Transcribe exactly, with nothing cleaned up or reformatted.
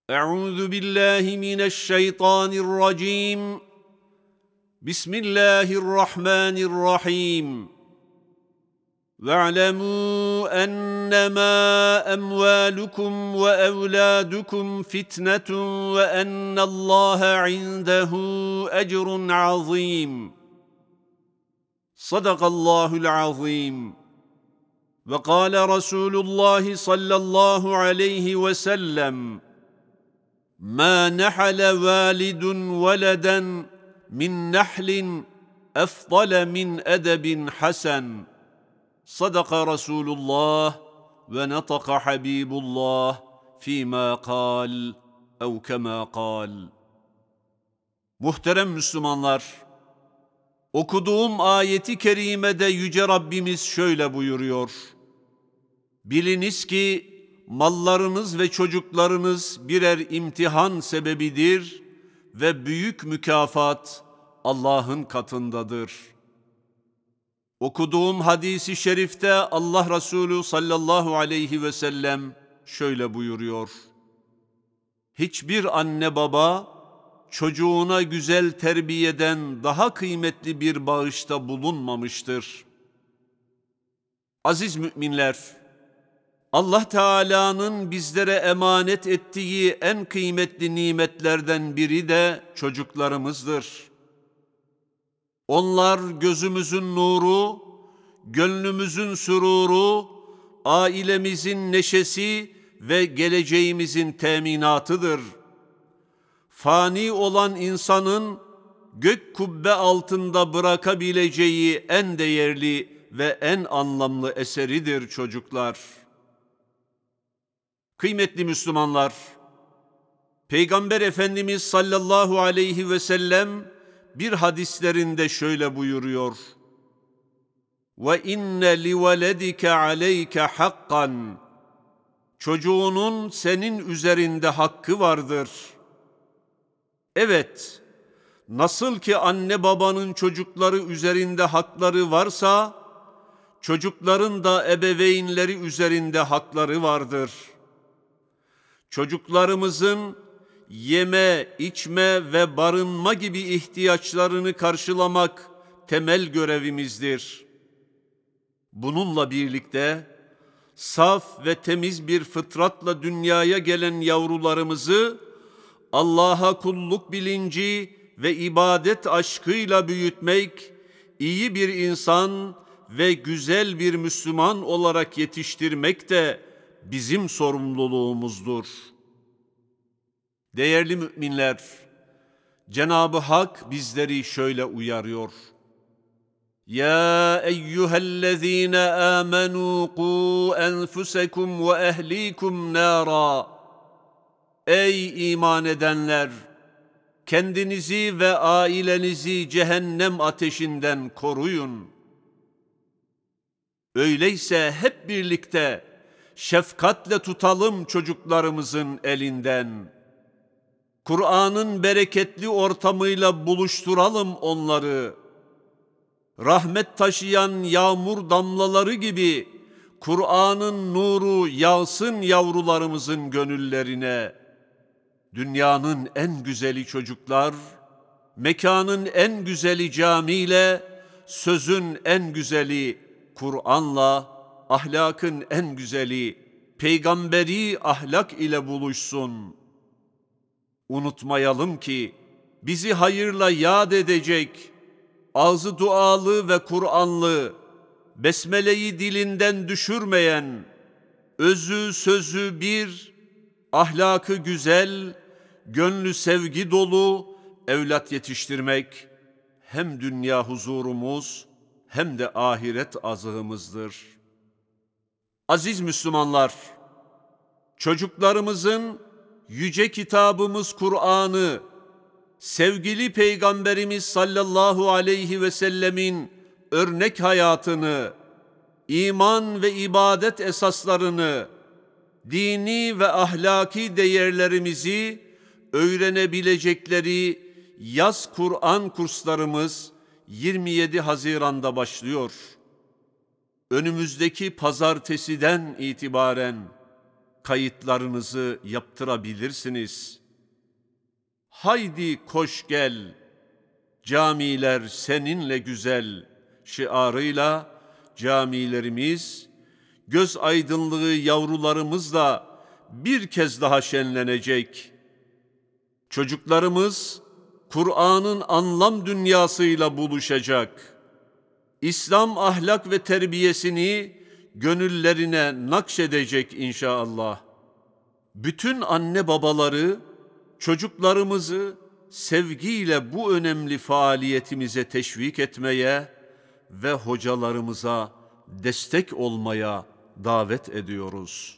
Euzu billahi mineşşeytanirracim. Bismillahirrahmanirrahim. Ve'lemû ennemâ emvâlukum ve evlâdukum fitnetun ve ennallâhe indehu ecrun azîm. Sadakallâhul azîm. Ve kâle Resulullah sallallahu aleyhi ve sellem: مَا نَحَلَ وَالِدٌ وَلَدًا مِنْ نَحْلٍ اَفْضَلَ مِنْ اَدَبٍ حَسَنٍ. Sadaka Resulullah ve nataka Habibullah fîmâ kâl ev kemâ kâl. Muhterem Müslümanlar, okuduğum ayeti kerimede Yüce Rabbimiz şöyle buyuruyor: Biliniz ki mallarınız ve çocuklarınız birer imtihan sebebidir ve büyük mükafat Allah'ın katındadır. Okuduğum hadisi şerifte Allah Resulü sallallahu aleyhi ve sellem şöyle buyuruyor: Hiçbir anne baba çocuğuna güzel terbiyeden daha kıymetli bir bağışta bulunmamıştır. Aziz müminler, Allah Teala'nın bizlere emanet ettiği en kıymetli nimetlerden biri de çocuklarımızdır. Onlar gözümüzün nuru, gönlümüzün süruru, ailemizin neşesi ve geleceğimizin teminatıdır. Fani olan insanın gök kubbe altında bırakabileceği en değerli ve en anlamlı eseridir çocuklar. Kıymetli Müslümanlar, Peygamber Efendimiz sallallahu aleyhi ve sellem bir hadislerinde şöyle buyuruyor: Ve inne li veledike aleyke hakkan. Çocuğunun senin üzerinde hakkı vardır. Evet, nasıl ki anne babanın çocukları üzerinde hakları varsa, çocukların da ebeveynleri üzerinde hakları vardır. Çocuklarımızın yeme, içme ve barınma gibi ihtiyaçlarını karşılamak temel görevimizdir. Bununla birlikte saf ve temiz bir fıtratla dünyaya gelen yavrularımızı Allah'a kulluk bilinci ve ibadet aşkıyla büyütmek, iyi bir insan ve güzel bir Müslüman olarak yetiştirmek de bizim sorumluluğumuzdur. Değerli müminler, Cenab-ı Hak bizleri şöyle uyarıyor: Ya eyyühellezîne âmenû qû enfusekum ve ehlikum nâra. Ey iman edenler! Kendinizi ve ailenizi cehennem ateşinden koruyun. Öyleyse hep birlikte şefkatle tutalım çocuklarımızın elinden. Kur'an'ın bereketli ortamıyla buluşturalım onları. Rahmet taşıyan yağmur damlaları gibi Kur'an'ın nuru yağsın yavrularımızın gönüllerine. Dünyanın en güzeli çocuklar, mekanın en güzeli camiyle, sözün en güzeli Kur'an'la, ahlakın en güzeli peygamberi ahlak ile buluşsun. Unutmayalım ki bizi hayırla yad edecek, ağzı dualı ve Kur'anlı, besmeleyi dilinden düşürmeyen, özü sözü bir, ahlakı güzel, gönlü sevgi dolu evlat yetiştirmek hem dünya huzurumuz hem de ahiret azığımızdır. Aziz Müslümanlar, çocuklarımızın yüce kitabımız Kur'an'ı, sevgili Peygamberimiz sallallahu aleyhi ve sellemin örnek hayatını, iman ve ibadet esaslarını, dini ve ahlaki değerlerimizi öğrenebilecekleri yaz Kur'an kurslarımız yirmi yedi Haziran'da başlıyor. Önümüzdeki pazartesiden itibaren kayıtlarınızı yaptırabilirsiniz. Haydi koş gel, camiler seninle güzel şiarıyla camilerimiz, göz aydınlığı yavrularımızla bir kez daha şenlenecek. Çocuklarımız Kur'an'ın anlam dünyasıyla buluşacak. İslam ahlak ve terbiyesini gönüllerine nakşedecek inşallah. Bütün anne babaları çocuklarımızı sevgiyle bu önemli faaliyetimize teşvik etmeye ve hocalarımıza destek olmaya davet ediyoruz.